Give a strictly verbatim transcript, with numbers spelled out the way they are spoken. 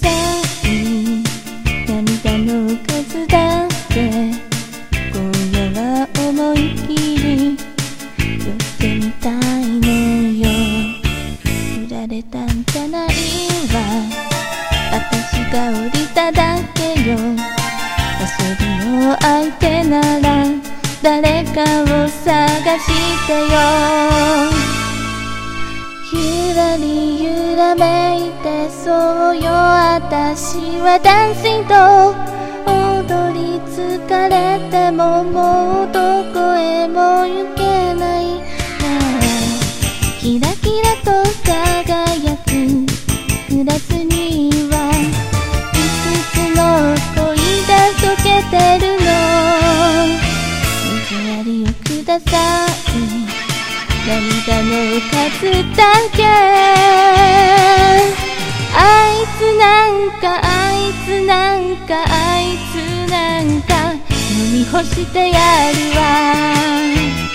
ない涙の数だって今夜は思いっきり寄ってみたいのよ。振られたんじゃないわ、私が降りただけよ。遊びの相手なら誰かを探してよ。ゆらり揺らめいてそうよ、私はダンシンと踊り疲れてももうどこへも行けない。キラキラと輝くグラスにはいつつの恋が溶けてるの。水やりをください、涙の数だけ。あいつなんかあいつなんかあいつなんか飲み干してやるわ。